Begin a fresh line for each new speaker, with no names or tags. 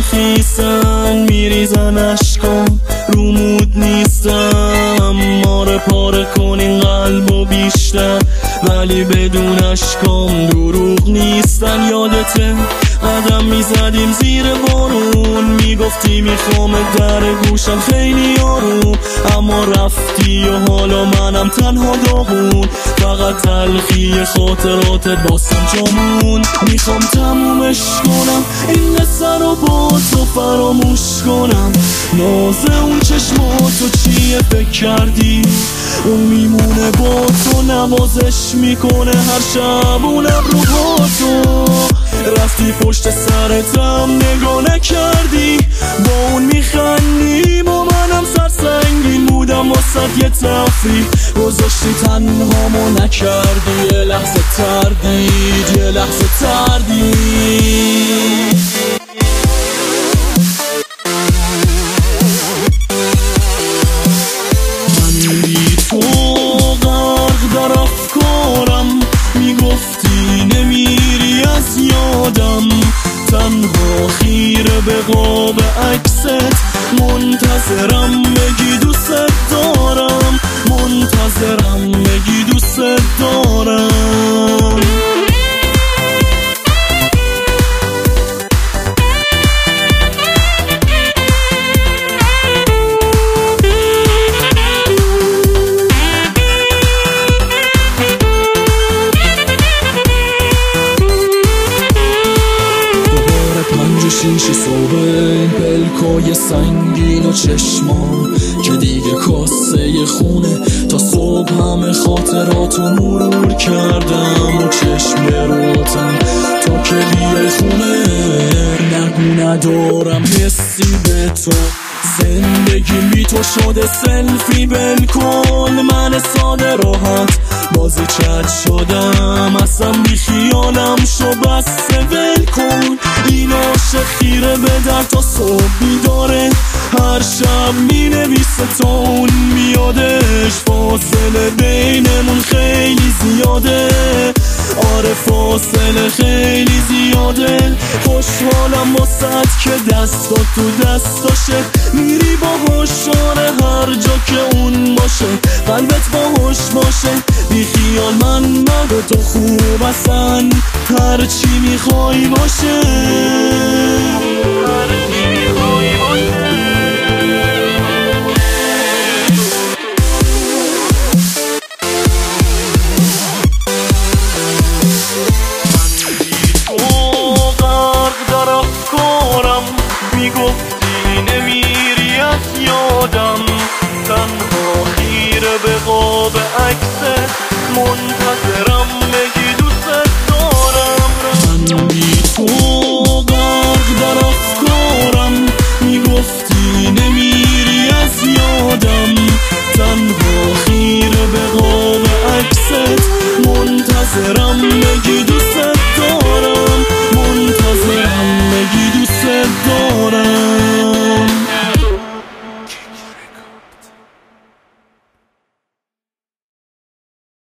خیسن میریزن اشکام رومود نیستم ماره پاره کنین قلبو بیشتر ولی بدون اشکام دروغ نیستن یادته قدم میزدیم زیر بارون میگفتی میخوام در گوشم خیلی آروم اما رفتی و حالا منم تنها داغون فقط تلخی خاطراتت باسم جامون میخوام تمومش کنم این قصه رو با تو فراموش کنم ناز اون چشماتو چیه فکر کردی اون میمونه با تو نوازش میکنه هر شب اون ابرو با تو رفتی پشت سرتم نگاه نکردی با اون میخندیم و منم سرسنگین بودم واسه یه تفریح گذاشتی تنهامو نکردی یه لحظه تردید یه لحظه تردید من بی تو غرق در افکارم میگفتی نمیری از یادم تنها خیره به قاب عکست منتظرم بگی دوست دارم منتظرم بگی دوست دارم شیشه صبح پلکای سنگین و چشمان که دیگه کاسه خونه تا صبح همه خاطراتو مرور کردم و چشم بروتم تا که بیای خونه نگو ندارم حسی به تو زندگی بی تو شده سلفی بلکن من ساده راحت بازی چت شدم اصلا بی خیالم شو بس ول کن این عاشق خیره به در تا صبح بیداره هر شب می نویسه تا اون میادش فاصله بینمون خیلی زیاده آره فاصله خیلی زیاده خوشحالم واسه که دستا تو دستاشه میری باهاش آره هر جا که اون باشه قلبت باهاش باشه بی خیال من به تو خوب اصلا هر چی میخوای باشه هر چی میخوای باشه میگفتی نمیری از یادم تنها خیره به قاب عکست منتظرم بگی دوست دارم من بی تو غرق در افکارم میگفتی نمیری از یادم تنها خیره به قاب عکست منتظرم بگی دوست دارم منتظرم بگی دوست دارم